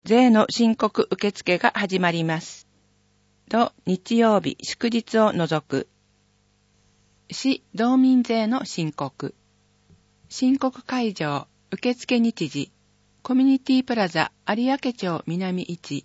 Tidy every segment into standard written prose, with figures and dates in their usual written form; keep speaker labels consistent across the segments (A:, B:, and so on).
A: 税の申告受付が始まります。土日曜日祝日を除く。市道民税の申告。申告会場受付日時。コミュニティプラザ有明町南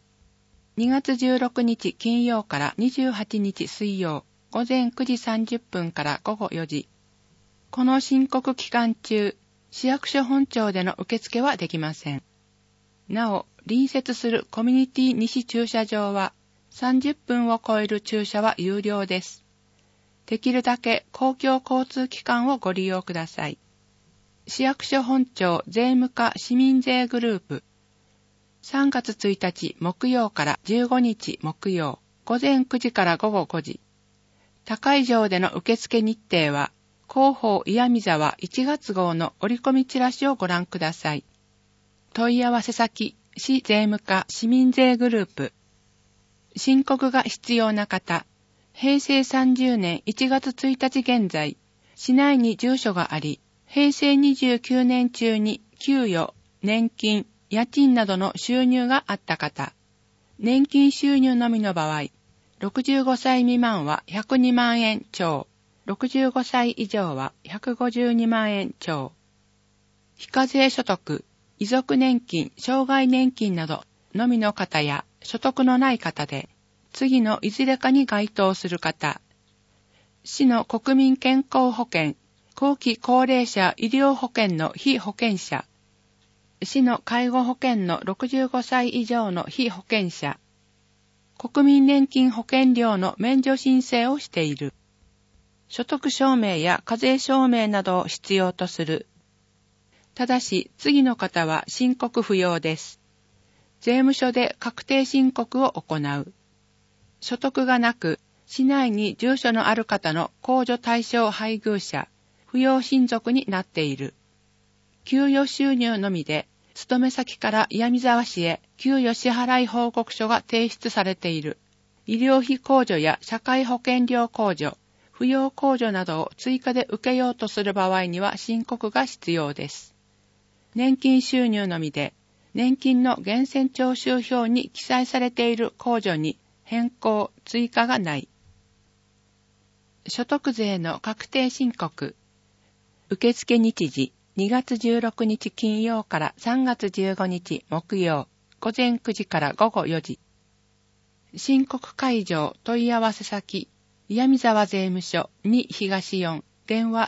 A: 1。2月16日金曜から28日水曜午前9時30分から午後4時。この申告期間中、市役所本庁での受付はできません。なお、隣接するコミュニティ西駐車場は30分を超える駐車は有料です。できるだけ公共交通機関をご利用ください。市役所本庁税務課市民税グループ。3月1日木曜から15日木曜午前9時から午後5時。他会場での受付日程は広報岩見沢1月号の折り込みチラシをご覧ください。問い合わせ先、市税務課市民税グループ。申告が必要な方、平成30年1月1日現在、市内に住所があり、平成29年中に給与、年金、家賃などの収入があった方、年金収入のみの場合、65歳未満は102万円超、65歳以上は152万円超。非課税所得、遺族年金、障害年金などのみの方や所得のない方で、次のいずれかに該当する方、市の国民健康保険、後期高齢者医療保険の被保険者、市の介護保険の65歳以上の被保険者、国民年金保険料の免除申請をしている、所得証明や課税証明などを必要とする。ただし、次の方は申告不要です。税務署で確定申告を行う。所得がなく、市内に住所のある方の控除対象配偶者、扶養親族になっている。給与収入のみで、勤め先から岩見沢市へ給与支払い報告書が提出されている。医療費控除や社会保険料控除、扶養控除などを追加で受けようとする場合には申告が必要です。年金収入のみで、年金の源泉徴収票に記載されている控除に変更・追加がない。所得税の確定申告。受付日時、2月16日金曜から3月15日木曜、午前9時から午後4時。申告会場問い合わせ先、岩見沢税務署2東4、電話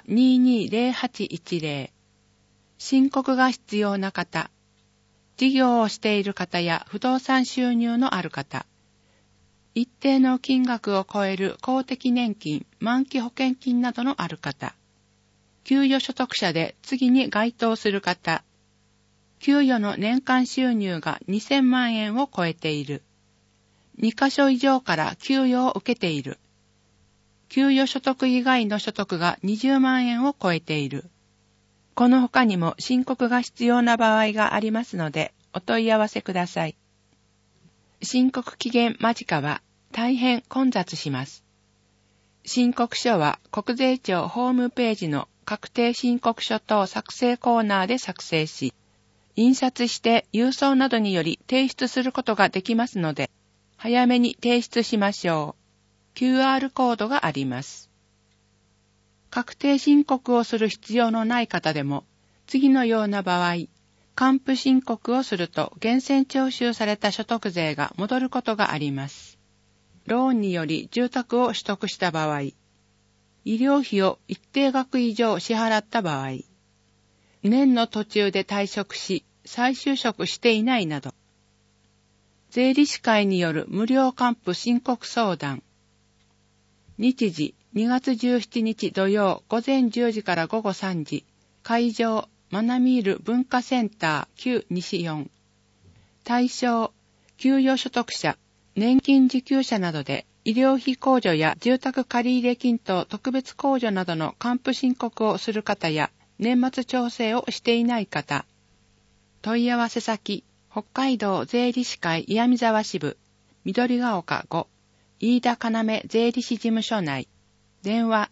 A: 220810。申告が必要な方、事業をしている方や不動産収入のある方、一定の金額を超える公的年金、満期保険金などのある方、給与所得者で次に該当する方、給与の年間収入が2000万円を超えている、2カ所以上から給与を受けている、給与所得以外の所得が20万円を超えている。この他にも申告が必要な場合がありますので、お問い合わせください。申告期限間近は大変混雑します。申告書は国税庁ホームページの確定申告書等作成コーナーで作成し、印刷して郵送などにより提出することができますので、早めに提出しましょう。QR コードがあります。確定申告をする必要のない方でも、次のような場合、還付申告をすると源泉徴収された所得税が戻ることがあります。ローンにより住宅を取得した場合、医療費を一定額以上支払った場合、年の途中で退職し、再就職していないなど、税理士会による無料還付申告相談。日時2月17日土曜午前10時から午後3時、会場マナミール文化センター旧西4。対象、給与所得者、年金受給者などで医療費控除や住宅借入金等特別控除などの還付申告をする方や年末調整をしていない方。問い合わせ先、北海道税理士会岩見沢支部、緑が丘5、飯田要税理士事務所内。電話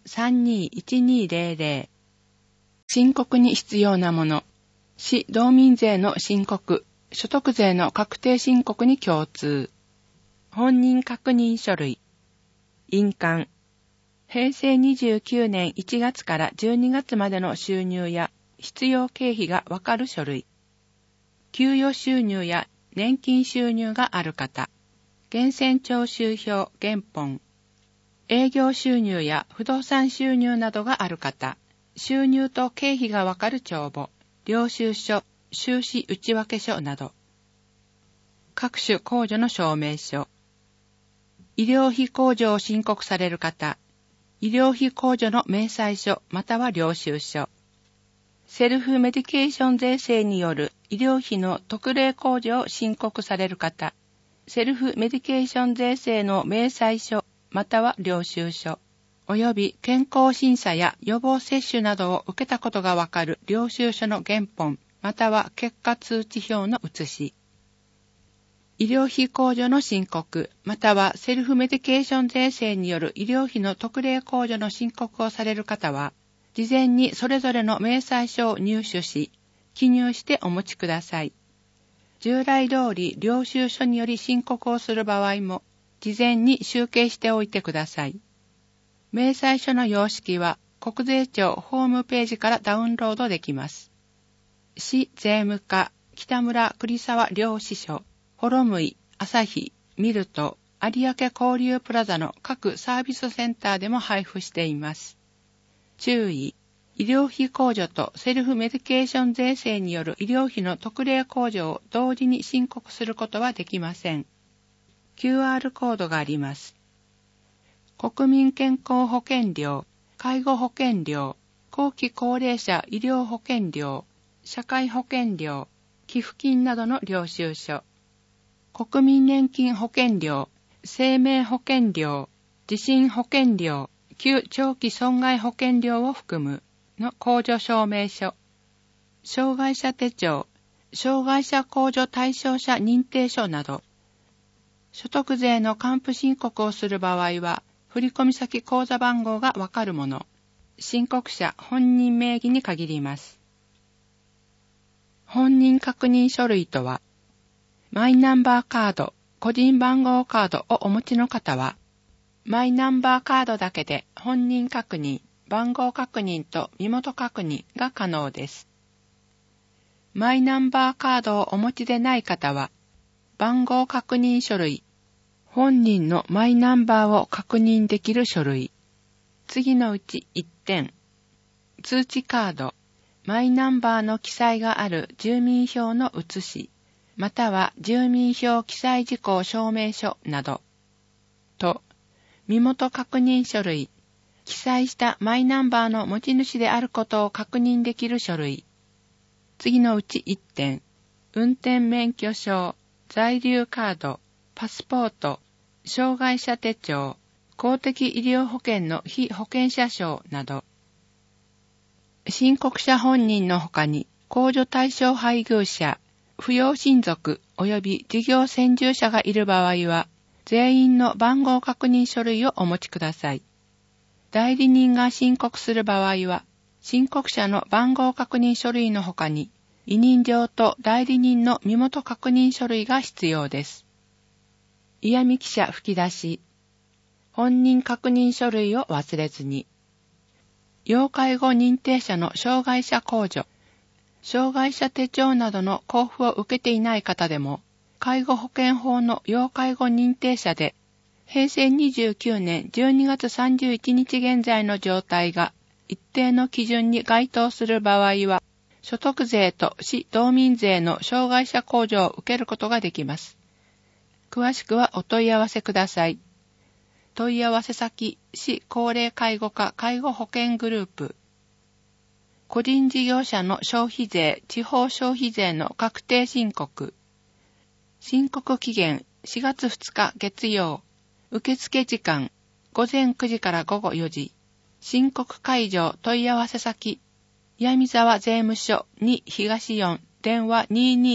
A: 321200。申告に必要なもの。市道民税の申告、 所得税の確定申告に共通。本人確認書類。印鑑。平成29年1月から12月までの収入や必要経費がわかる書類。給与収入や年金収入がある方。源泉徴収票原本。営業収入や不動産収入などがある方。収入と経費がわかる帳簿。領収書、収支内訳書など。各種控除の証明書。医療費控除を申告される方。医療費控除の明細書または領収書。セルフメディケーション税制による医療費の特例控除を申告される方。セルフメディケーション税制の明細書または領収書。および健康審査や予防接種などを受けたことがわかる領収書の原本または結果通知表の写し。医療費控除の申告、またはセルフメディケーション税制による医療費の特例控除の申告をされる方は、事前にそれぞれの明細書を入手し、記入してお持ちください。従来通り領収書により申告をする場合も、事前に集計しておいてください。明細書の様式は、国税庁ホームページからダウンロードできます。市税務課、北村栗沢両支所、ホロムイ、朝日、ミルト、有明交流プラザの各サービスセンターでも配布しています。注意、医療費控除とセルフメディケーション税制による医療費の特例控除を同時に申告することはできません。QR コードがあります。国民健康保険料、介護保険料、後期高齢者医療保険料、社会保険料、寄付金などの領収書。国民年金保険料、生命保険料、地震保険料、旧長期損害保険料を含むの控除証明書。障害者手帳、障害者控除対象者認定書など。所得税の還付申告をする場合は、振込先口座番号がわかるもの。申告者本人名義に限ります。本人確認書類とは、マイナンバーカード、個人番号カードをお持ちの方は、マイナンバーカードだけで本人確認、番号確認と身元確認が可能です。マイナンバーカードをお持ちでない方は、番号確認書類、本人のマイナンバーを確認できる書類、次のうち1点、通知カード、マイナンバーの記載がある住民票の写し、または住民票記載事項証明書など、と、身元確認書類、記載したマイナンバーの持ち主であることを確認できる書類、次のうち1点、運転免許証、在留カード、パスポート、障害者手帳、公的医療保険の被保険者証など、申告者本人のほかに、控除対象配偶者、扶養親族及び事業専従者がいる場合は、全員の番号確認書類をお持ちください。代理人が申告する場合は、申告者の番号確認書類のほかに、委任状と代理人の身元確認書類が必要です。嫌味記者吹き出し。本人確認書類を忘れずに。要介護認定者の障害者控除。障害者手帳などの交付を受けていない方でも、介護保険法の要介護認定者で、平成29年12月31日現在の状態が一定の基準に該当する場合は、所得税と市道民税の障害者控除を受けることができます。詳しくはお問い合わせください。問い合わせ先、市高齢介護課介護保険グループ。個人事業者の消費税、地方消費税の確定申告。申告期限4月2日月曜。受付時間午前9時から午後4時。申告解除問い合わせ先。闇沢税務署2東4電話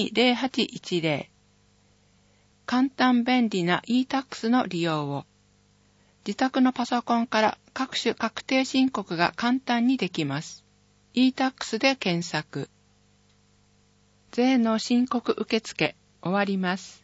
A: 220810。簡単便利な e-tax の利用を。自宅のパソコンから各種確定申告が簡単にできます。e-tax で検索。 税の申告受付終わります。